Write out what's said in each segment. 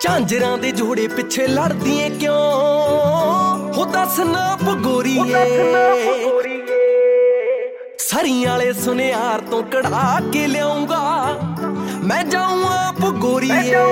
झांजरां दे जोड़े पिछे लड़दी ऐ क्यों हो दस नाप गोरीए सरियां वाले सुनियार तो कढ़ा के लियाऊंगा मैं जाऊं आप गोरीए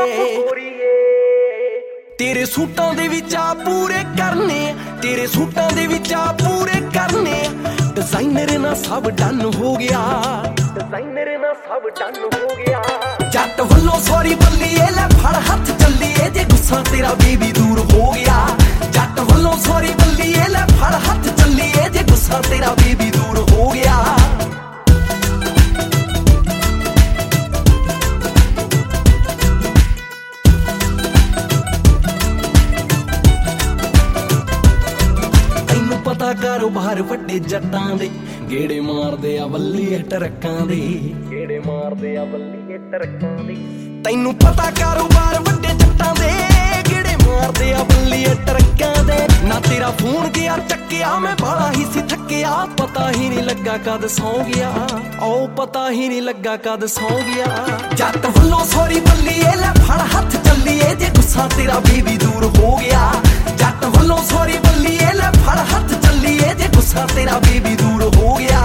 तेरे सूटां दे विच आ पूरे करने तेरे सूटां दे विच आ पूरे करने डिजाइनर ना सब डन हो गया डिजाइनर ना सब डन हो गया जट वल्लों सॉरी बल्लीए ले फड़ हथ चलिए जे गुस्सा तेरा बेबी दूर हो गया जट वल्लों सॉरी बल्लीए ले फड़ हथ चलिए जे गुस्सा तेरा बेबी दूर हो गया पता कारोबार वड्डे जट्टां दे गेड़े मारदे आ वल्लीए टरक्कां दे गेड़े मारदे आ वल्लीए टरक्कां दे तैनू पता कारोबार वड्डे जट्टां दे गेड़े मारदे आ वल्लीए टरक्कां दे ना तेरा फोन गया चक्किया मैं बड़ा ही सी थक्किया पता ही नहीं लगा कद सौ गया ओ पता ही नहीं लगा कद सौ गया जट वल्लों सॉरी बल्लीए ले फड़ हथ चलिए जे गुस्सा तेरा बेबी दूर हो गया जट वल्लों सॉरी बल्लीए ले फड़ हथ चलिए जे गुस्सा तेरा बेबी दूर हो गया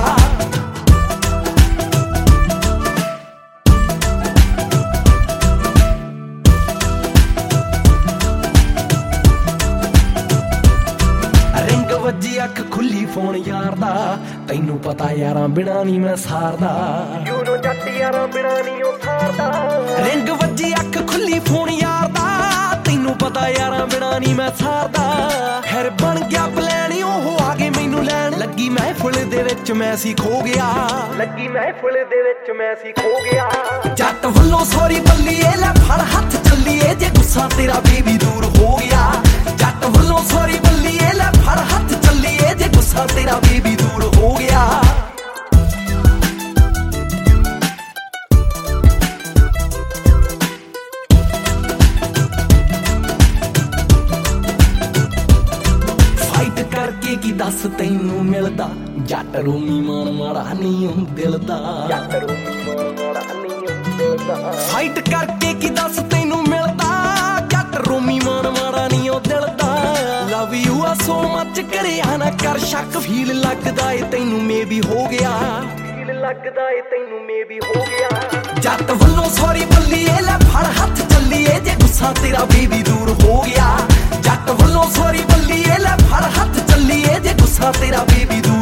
रिंग वजी अख खुली फोन यार दा तैनू पता यारां बिना नहीं मैं सारदा यूनो जट यारां बिना नहीं ओ सारदा रिंग वजी अख खुली फोन यार दा तैनू पता यारां बिना नहीं मैं सारदा फिर बन गया प्लान ओह आगे मैनू लैन लगी महफिल दे विच मैं सी खो गया लगी महफिल दे विच मैं सी खो गया जट वल्लों सॉरी बल्लीए ले फड़ हथ चलिए जे गुस्सा तेरा बेबी दूर हो गया जट वल्लों सॉरी बल्लीए ले फड़ हथ चलिए जे गुस्सा तेरा बेबी दूर हो गया करके की दस तैनू मिलदा जट रोमी मान माड़ा नहीं दिल दा जट रोमी मान माड़ा नहीं दिल दा फाइट करके की दस तैनू मिलदा जट रोमी मान माड़ा नहीं दिल दा लव यू आ सो मच करे ना कर शक फील लगदा ए तैनू मे भी हो गया फील लगदा ए तैनू मे भी हो गया जट वल्लों सॉरी बल्लीए ले फड़ हथ चलिए जे गुस्सा तेरा बेबी दूर हो गया जट वल्लों सॉरी बल्लीए ले फड़ हथ चलिए जे गुस्सा तेरा बेबी दूर